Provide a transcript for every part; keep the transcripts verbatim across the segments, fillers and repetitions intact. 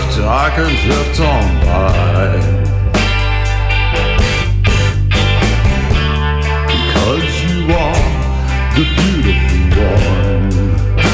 drift, I can drift on by. Because you are the beautiful one.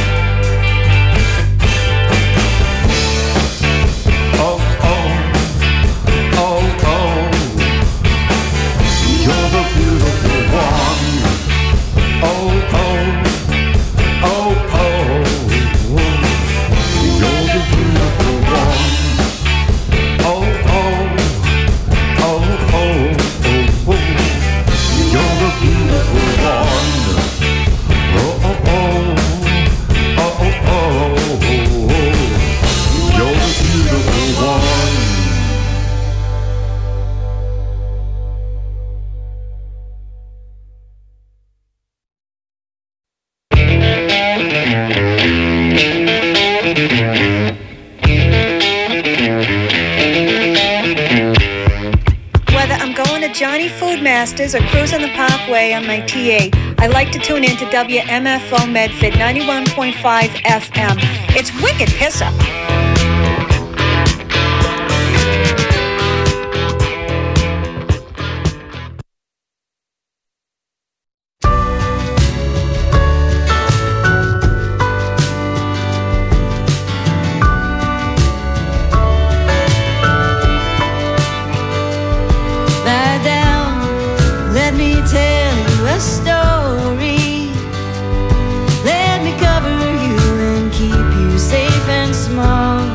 Oh, oh, oh, oh, you're the beautiful one. Oh, oh, oh, oh, you're the beautiful one. Oh, oh, oh, oh, oh, oh, you're the beautiful one. Oh, oh, oh, oh, oh, oh, you're the beautiful one. Whether I'm going to Johnny Food Masters or cruising the Parkway on my T A, I like to tune in to W M F O Medford ninety-one point five F M. It's wicked piss up. Lie down, let me tell you a story. Let me cover you and keep you safe and small.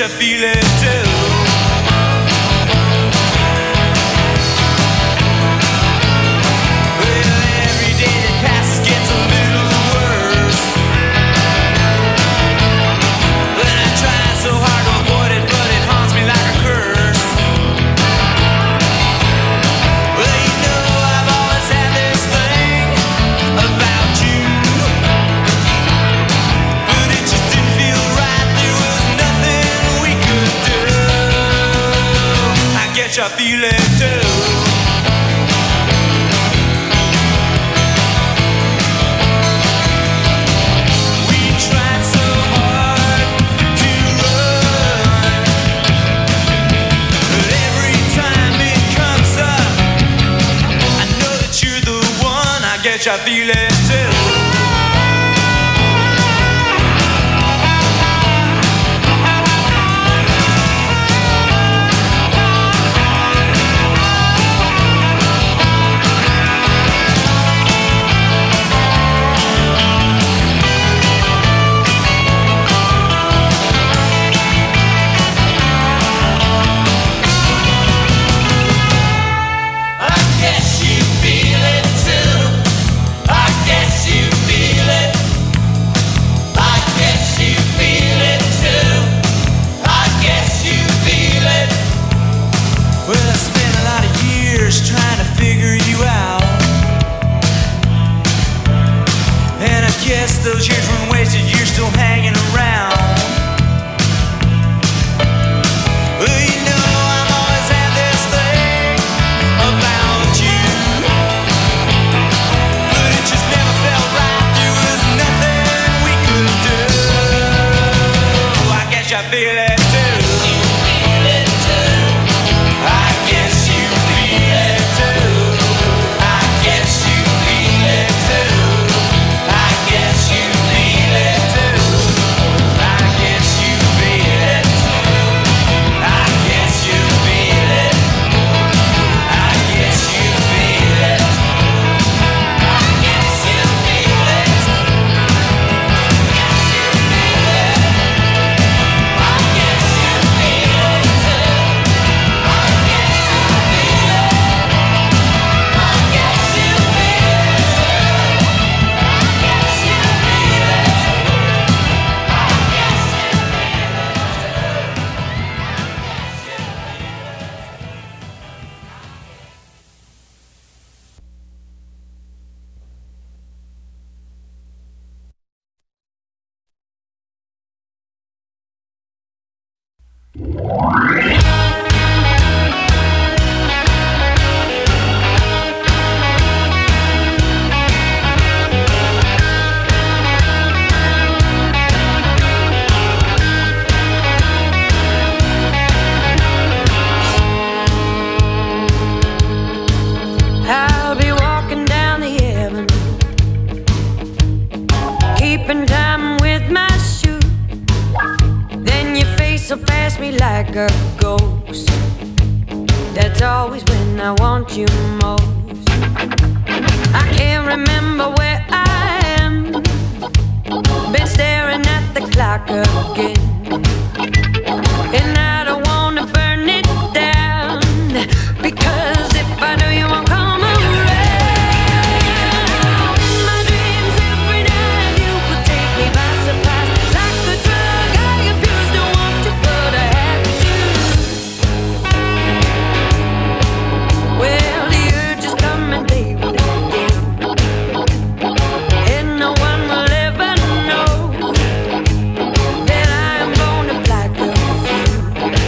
you feel it too. I feel it too. We tried so hard to run, but every time it comes up, I know that you're the one. I guess I feel it too. Those years weren't wasted, you're still hanging around. Well, you know I've always had this thing about you, but it just never felt right. There was nothing we could do. I guess I feel it too. You feel it too. I guess you feel it too. I guess you feel it too. I guess you feel it too. I guess you feel it too. I guess you feel it. I guess you feel it. I guess you feel it. I guess you feel it too. I guess you feel it. I guess you feel it too. I guess you feel it. I'll be walking down the avenue, keeping time with my shoe. Then your face will pass me like a ghost. That's always when I want you most. I can't remember where I am. Been staring at the clock again, and I don't wanna burn it down, because if I do, you won't come around. In my dreams every night, you would take me by surprise, like a drug I abuse. Don't want to, but I have to. Well, the urge is coming, they will again, and no one will ever know that I am gonna black a few.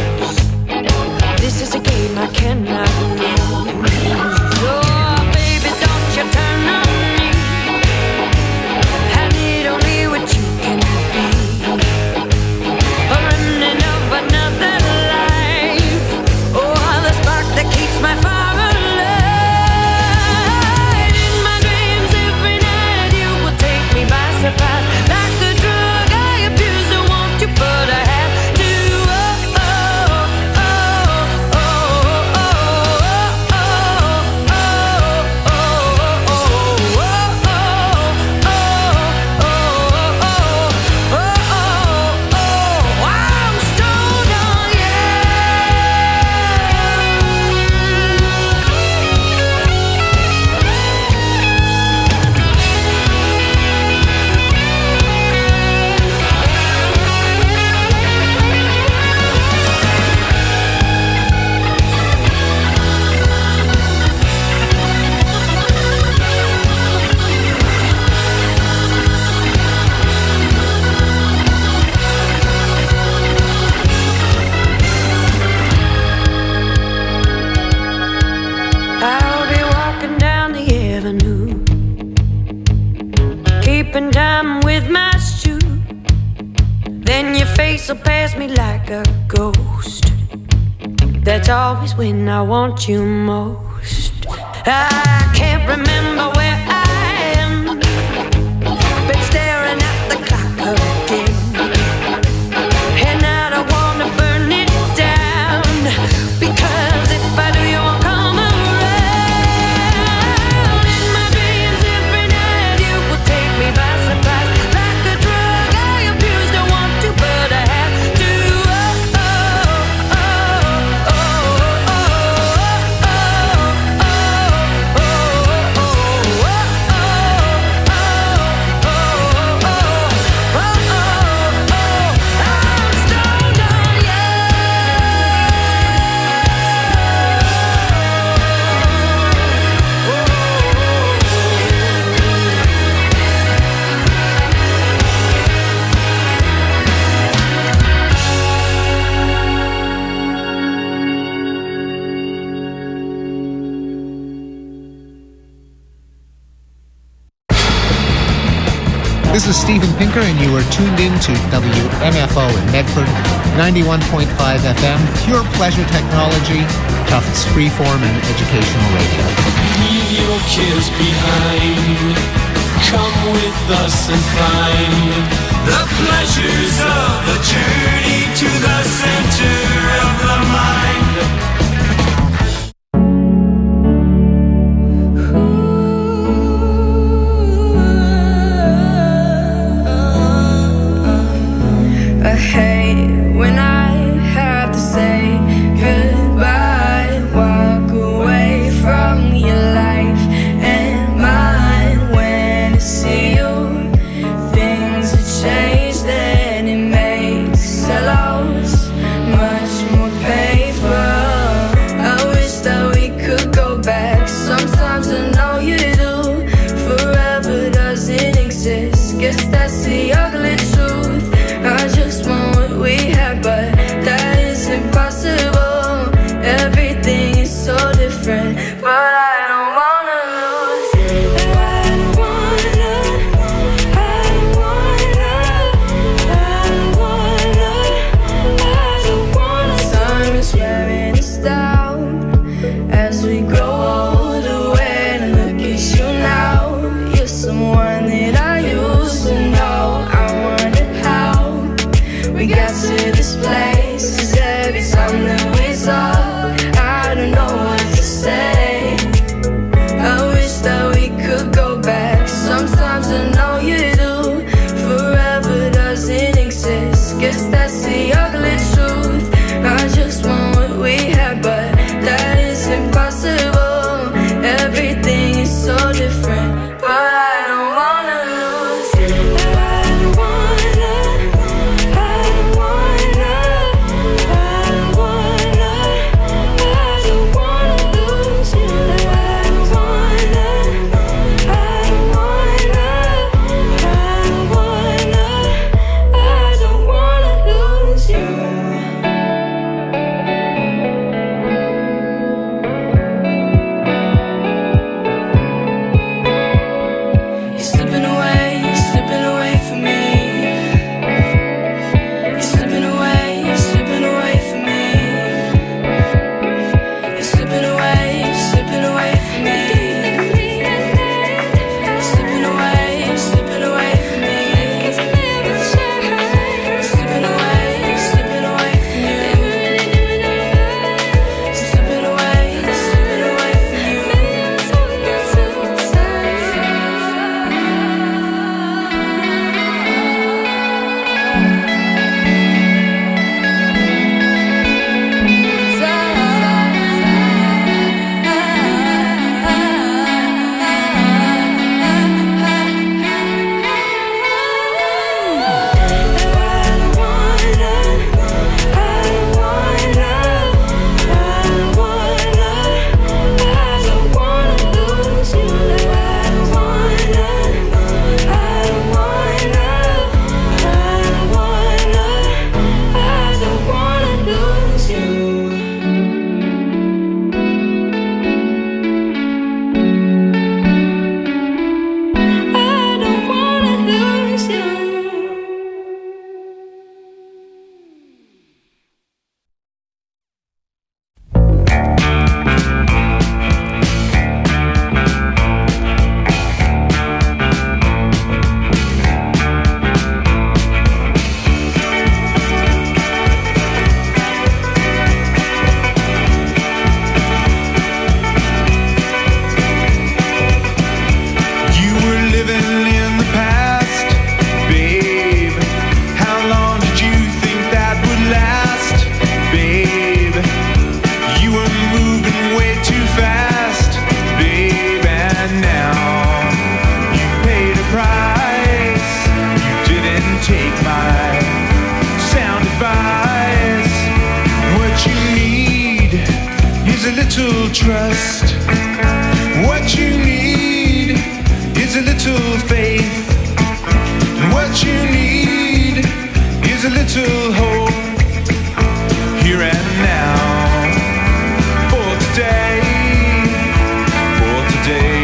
face will pass me like a ghost. That's always when I want you most. I can't remember where I am, been staring at the clock again, and I don't wanna burn it down, because if I do you won't come around. In my dreams every night you will take me by surprise, like a drug I abuse, don't want to but I have to. Oh, oh, oh, oh, oh, oh, oh, oh, oh, oh, oh, I'm stoned on you. This is Steven Pinker, and you are tuned in to W M F O in Medford, ninety-one point five F M, pure pleasure technology, Tufts freeform and educational radio. Leave your kids behind. Come with us and find The pleasures of the journey to the center of the mind. I hate when I have to say goodbye, walk away from your life and mine. When I see you, things have changed and it makes a loss much more painful. take my sound advice. What you need is a little trust. What you need is a little faith. What you need is a little hope. Here and now, for today, for today.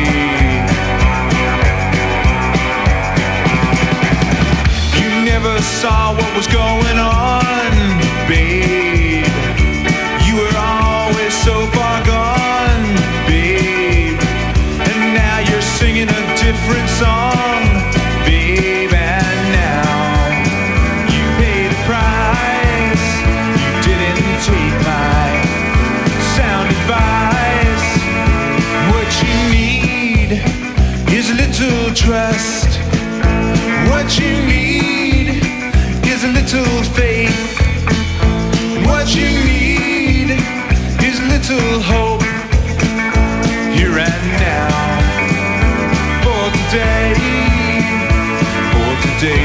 You never saw what was going on, babe. You were always so far gone, babe. And now you're singing a different song, babe. And now you paid a price. You didn't take my sound advice. What you need is a little trust. What you need is a little faith. What you need is a little hope. Here and now, for today, for today.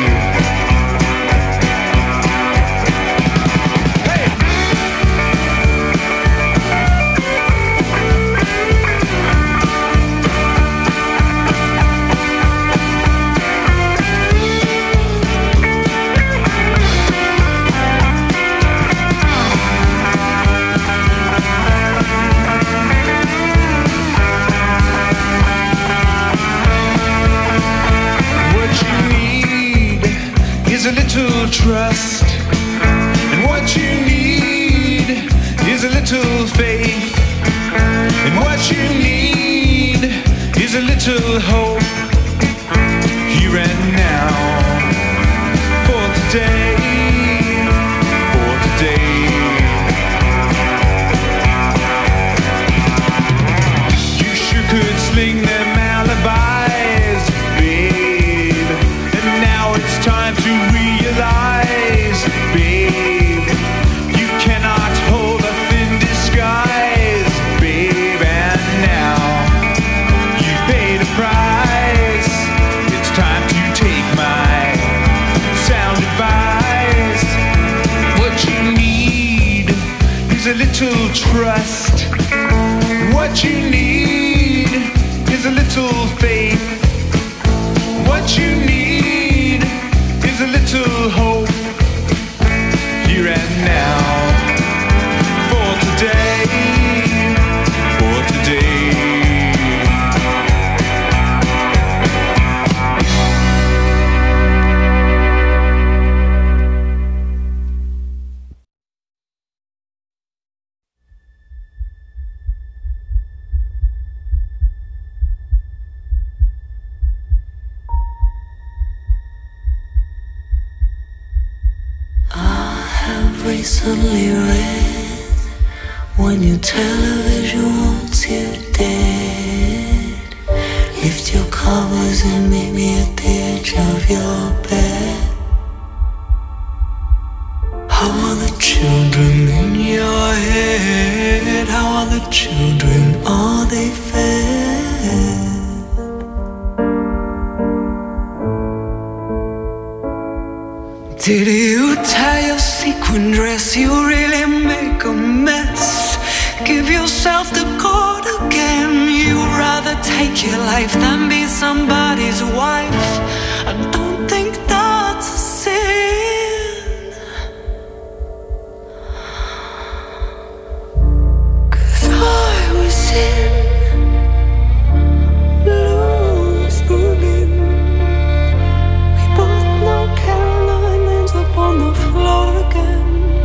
Is a little trust, and what you need is a little faith, and what you need is a little hope. Here and now, for today, for today. You sure could sling them alibis, babe, and now it's time to realize, babe, you cannot hold a thin disguise, babe. And now you paid a price. It's time to take my sound advice. What you need is a little trust. What you need is a little faith. What you need is a little hope. Here and now, for today, for today. Recently read when your television wants you dead. Lift your covers and meet me at the edge of your bed. How are the children in your head? How are the children? Are they fed? Did you tie your sequin dress? You really make a mess. Give yourself the cord again. You'd rather take your life than be somebody's wife. I don't think that's a sin, 'cause I was in loose women. We both know Caroline ends up on the floor again.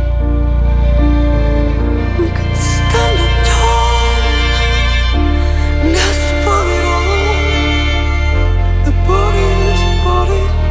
We could stand up tall and ask for it all. The body is a body.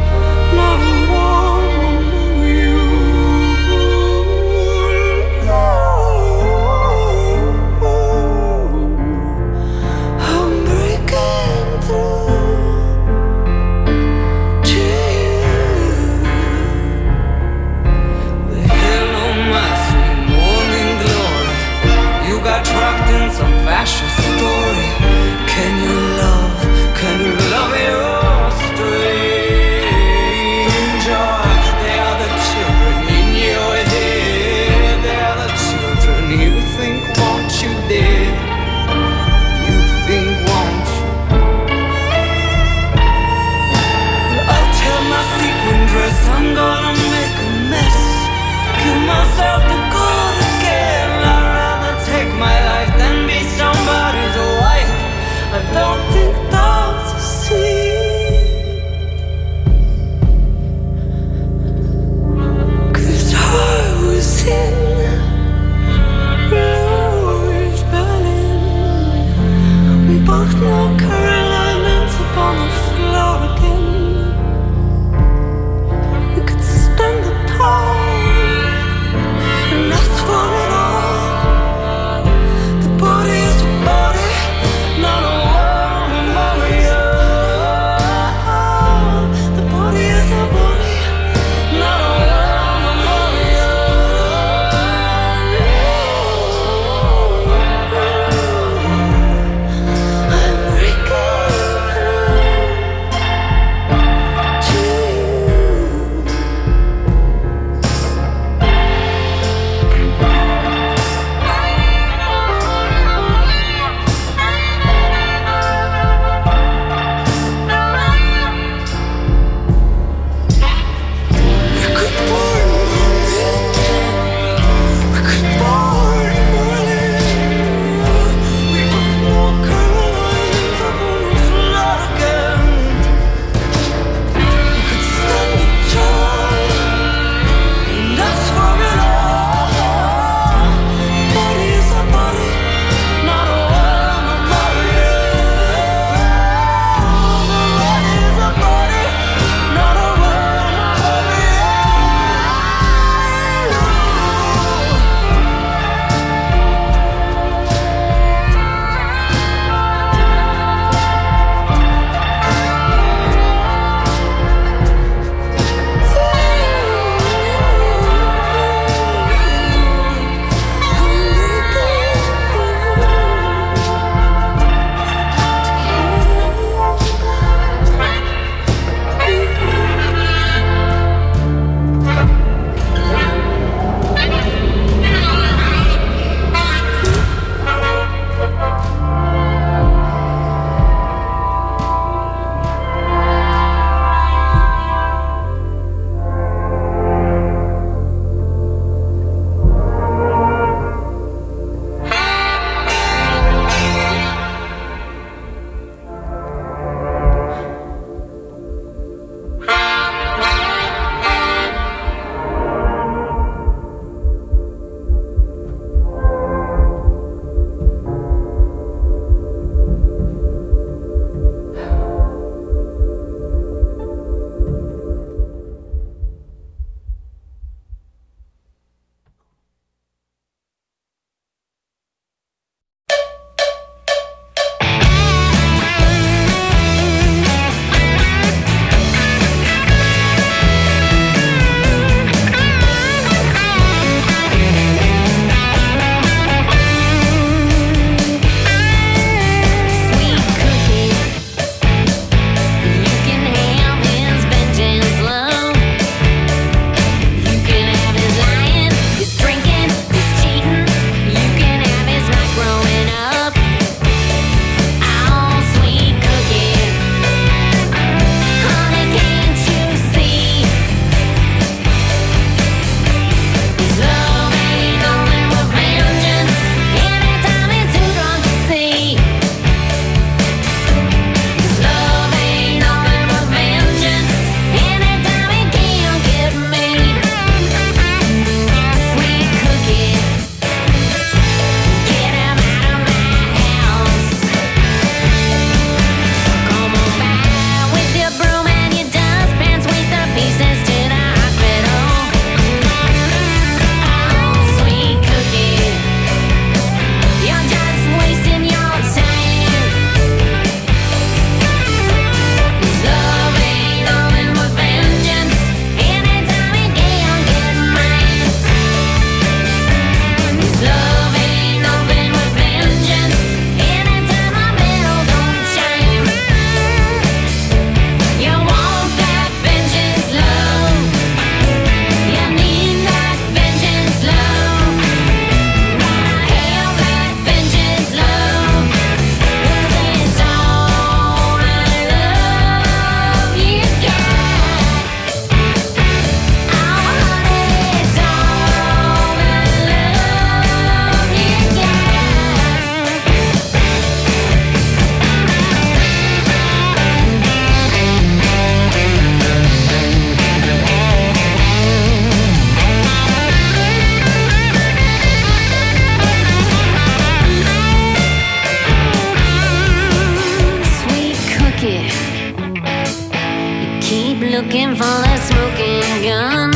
that smoking gun.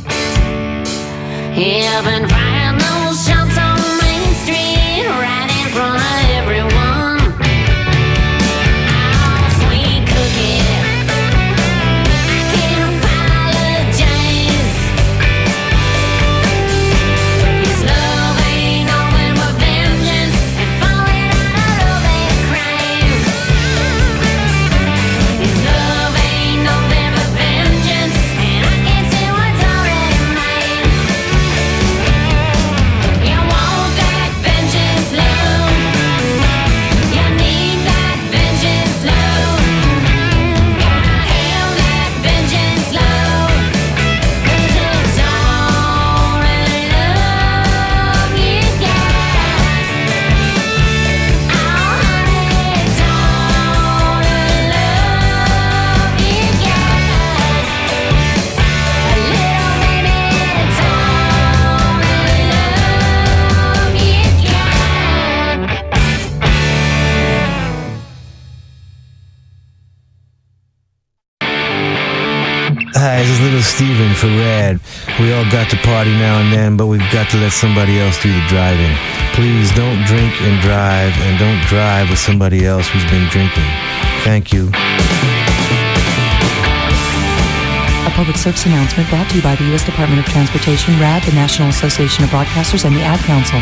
Yeah, I've been firing those shots on Main Street, right in front of everyone. Oh, sweet cookie, I can't apologize. His love ain't nothing but vengeance and falling out of love and crime. His love ain't nothing but vengeance, and I can't see what's already mine. You want that vengeance love, you need that vengeance love, gotta have that vengeance love, 'cause it's all in love you got. Oh honey, it's all in love you got. A little baby, it's all in love you got. Hi, this is Little Steven for Rad. We all got to party now and then, but we've got to let somebody else do the driving. Please don't drink and drive, and don't drive with somebody else who's been drinking. Thank you. A public service announcement brought to you by the U S Department of Transportation, R A D, the National Association of Broadcasters, and the Ad Council.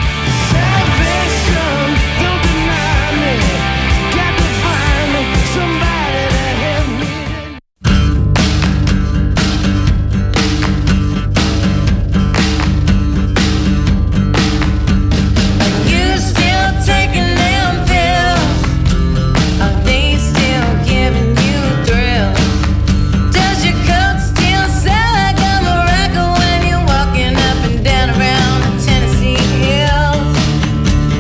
You still taking them pills? Are they still giving you thrills? Does your coat still smell like a maraca when you're walking up and down around the Tennessee hills?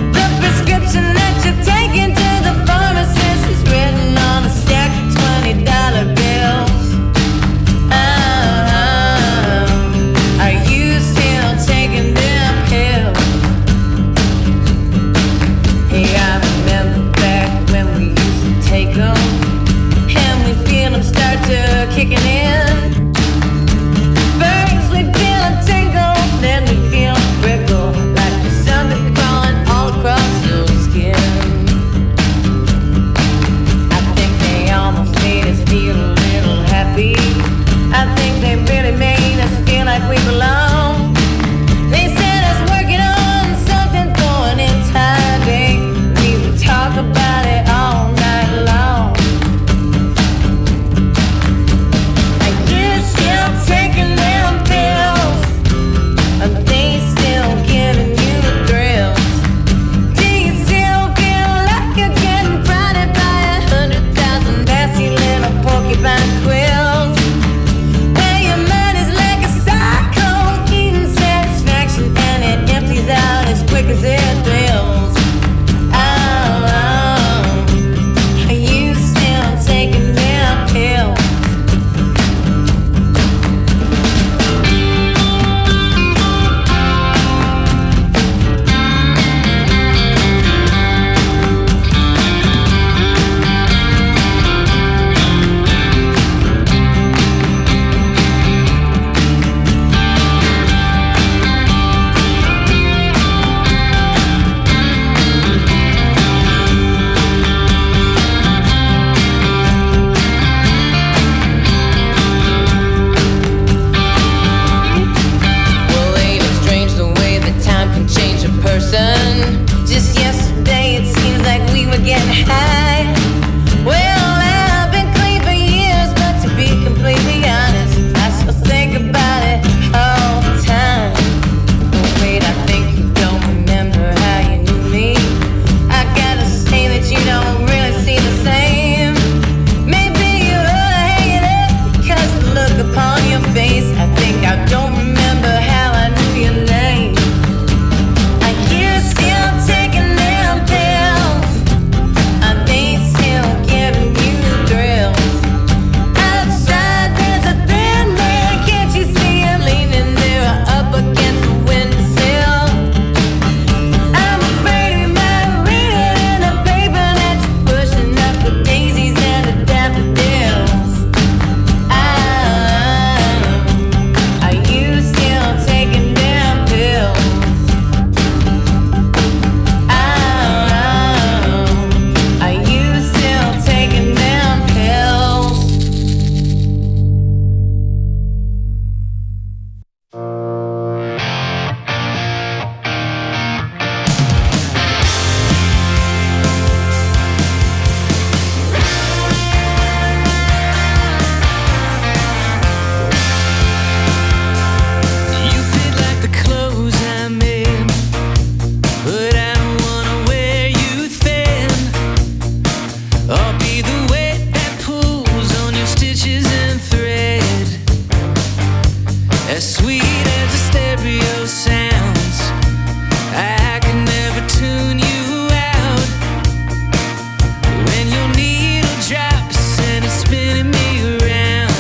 as sweet as the stereo sounds. I can never tune you out when your needle drops and it's spinning me around.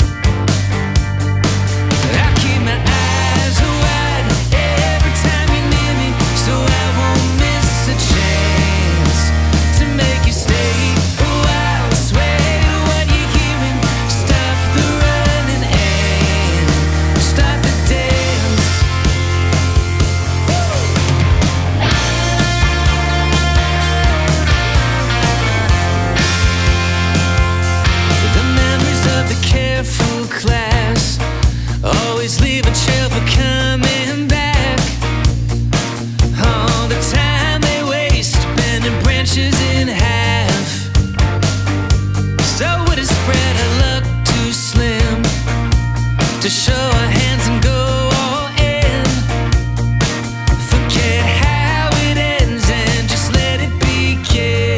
I keep my eyes wide every time you're near me, so I won't miss a chance to make you stay a while. Sway to what you're hearing, stop the running and start the dance. The memories of the careful class always leave a trail for coming back. All the time they waste bending branches in half. So would it spread our luck too slim to show our hands and go all in? Forget how it ends and just let it begin.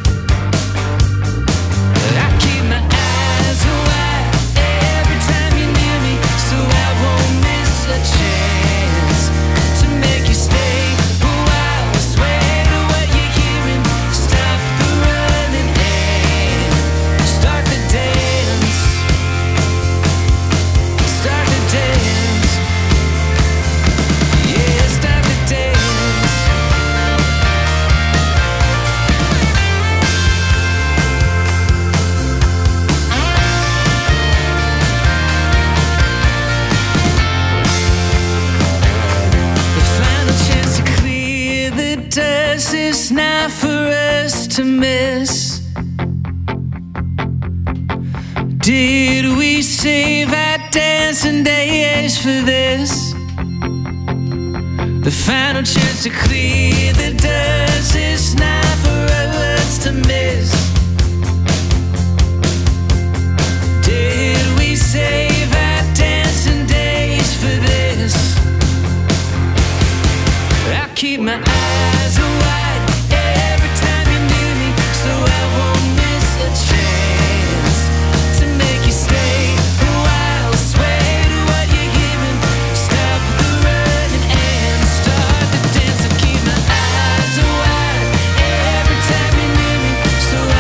I keep my eyes wide every time you're near me, so I won't miss a chance to make you stay a while. Sway to what you're hearing, stop the running and start the dance. Start the dance. Yeah, start the dance. The final chance to clear the dust is not for us to miss. Did we save our dancing days for this? The final chance to clear the dust is not for us to miss. Did we save our dancing days for this? I keep my eyes wide every time you're near me, so I won't miss a chance to make you stay a while. Sway to what you're hearing, stop the running and start the dance. I keep my eyes wide every time you're near me, so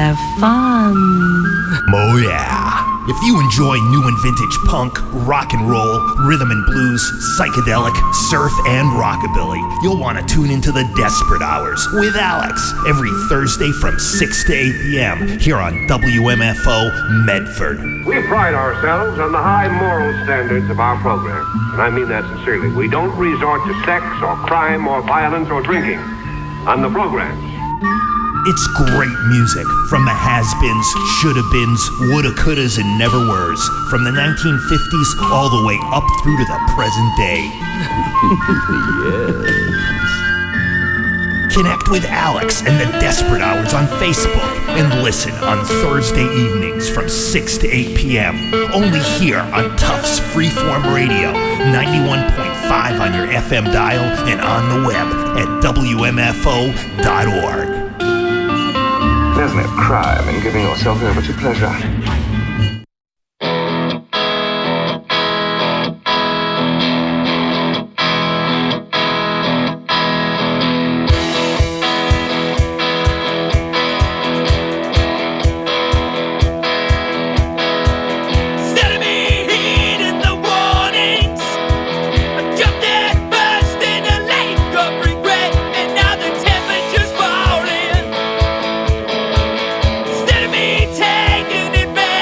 have fun. Oh yeah. If you enjoy new and vintage punk, rock and roll, rhythm and blues, psychedelic, surf, and rockabilly, you'll want to tune into the Desperate Hours with Alex every Thursday from six to eight p.m. here on W M F O Medford. We pride ourselves on the high moral standards of our program, and I mean that sincerely. We don't resort to sex or crime or violence or drinking on the programs. It's great music from the has-beens, shoulda-beens, woulda-couldas, and never-weres, from the nineteen fifties all the way up through to the present day. Yes. Connect with Alex and the Desperate Hours on Facebook and listen on Thursday evenings from six to eight p.m. only here on Tufts Freeform Radio, ninety-one point five on your F M dial and on the web at W M F O dot org. There's no crime in giving yourself over to pleasure. Instead of me taking advantage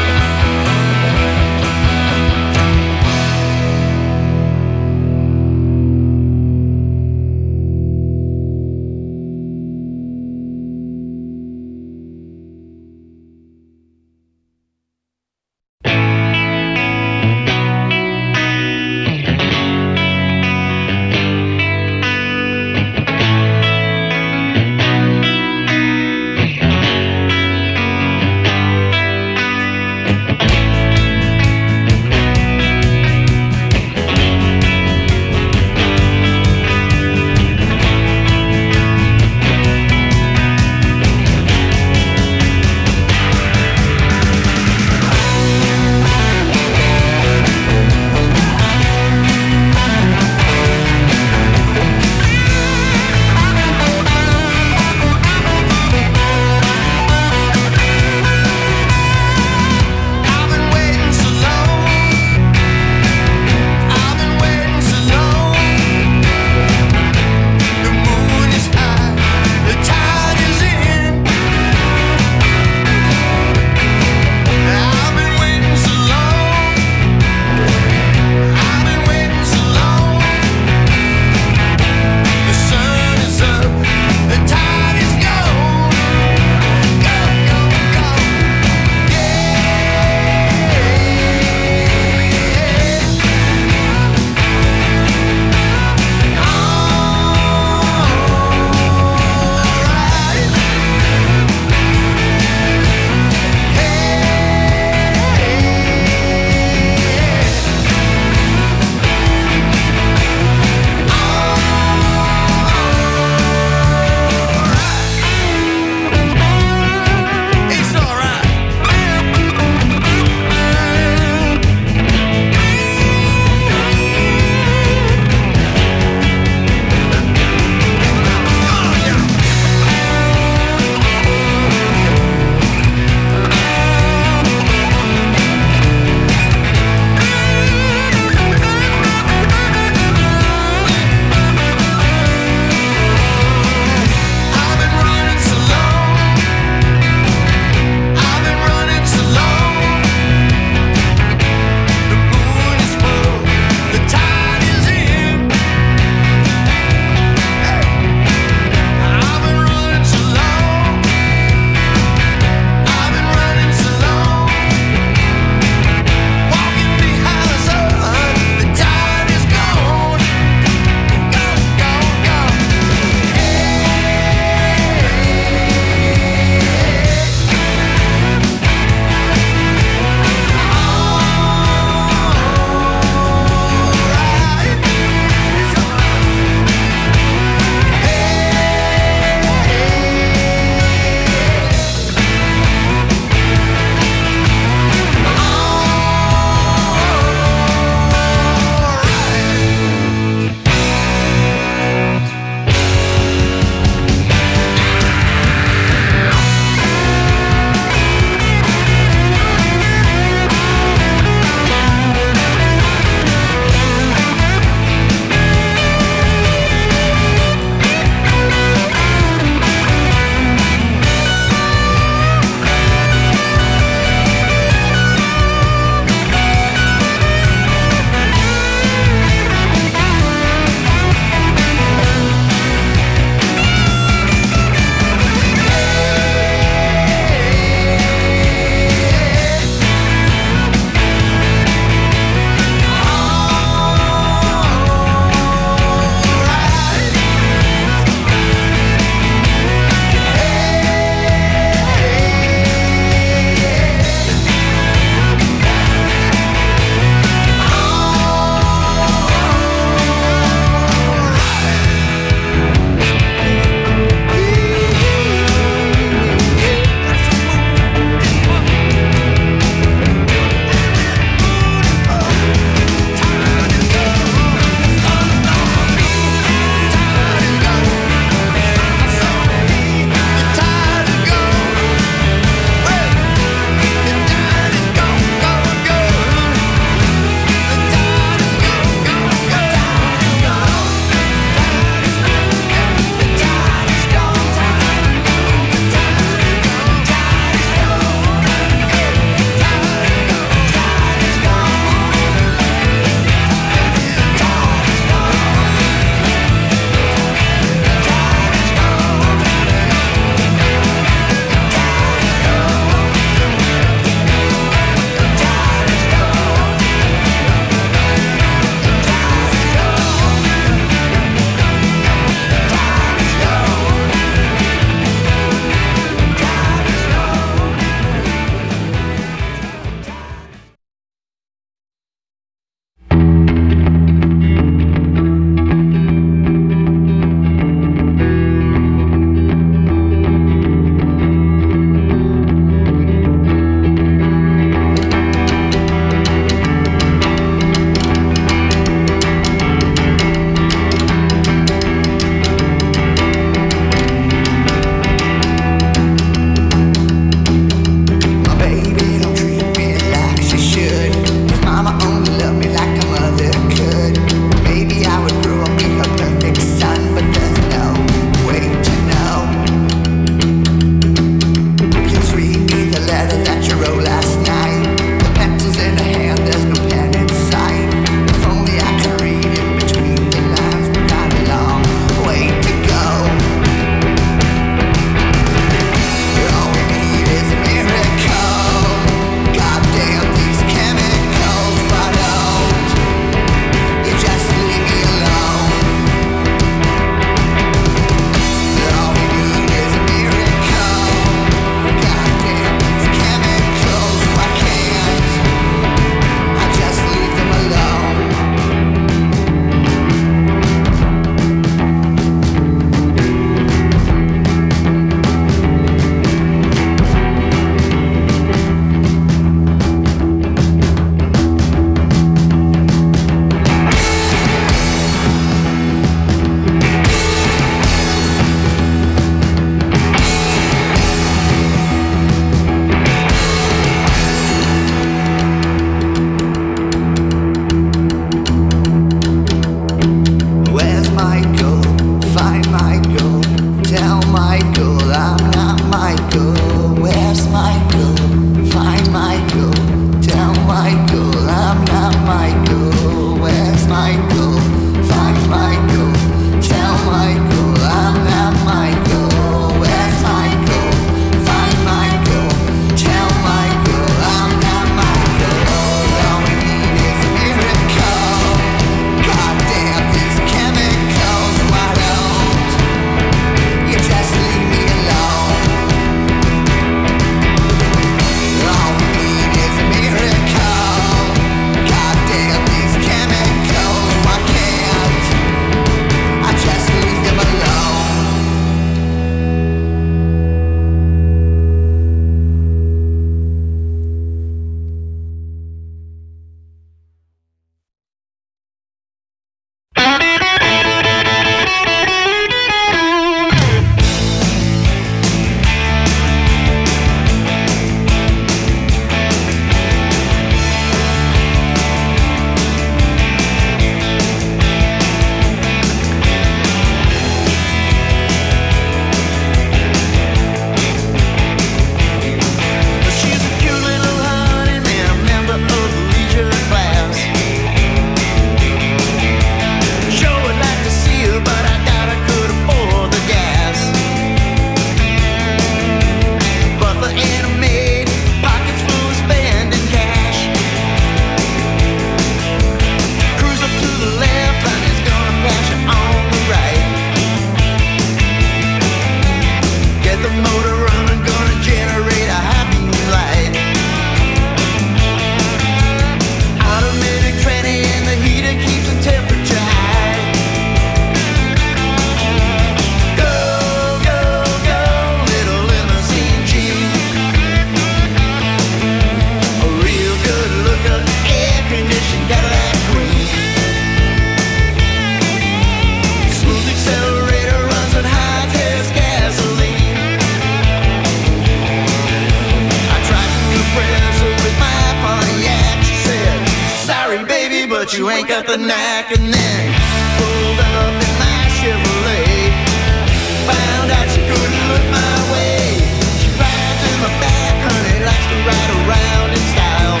you ain't got the knack. And then pulled up in my Chevrolet, found out she couldn't look my way. She rides in my back, honey, likes to ride around in style.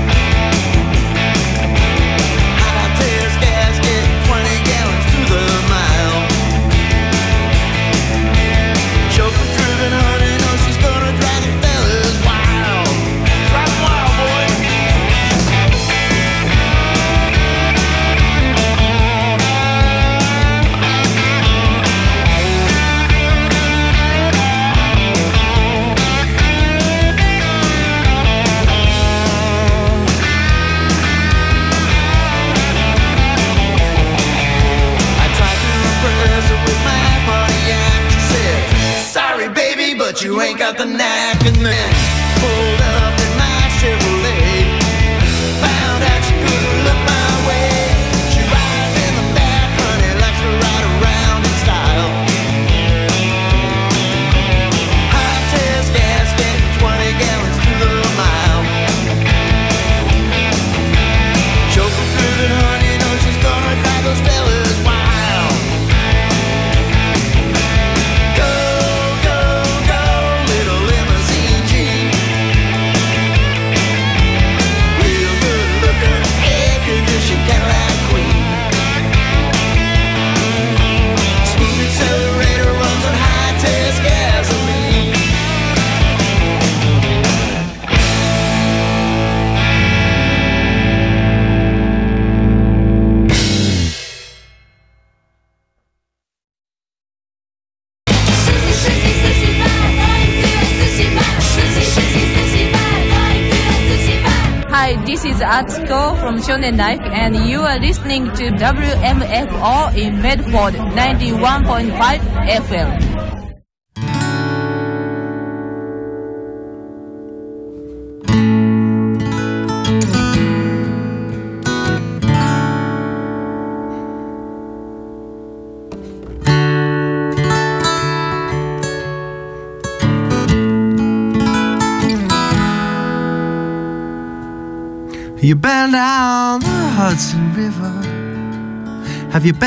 High test gasket, twenty gallons to the mile. Chauffeur driven, honey, knows she's gonna drive the fellas wild. Drive 'em wild, boys. But you ain't got the knack. And then pulled up in my Chevrolet, found out she couldn't look my way. She rides in the back, honey, likes to ride around in style. High test gasket, twenty gallons to the mile. Chauffeur driven, honey, knows she's gonna drive those fellas wild. Go, go, go, little limousine Jeep. Real good looking, air-conditioned Cadillac queen. Smooth accelerator runs on high-test gasoline. Hi, this is Atsuko from Shonen Life, and you are listening to W M F O in Medford, ninety-one point five F M. You been down the Hudson River? Have you been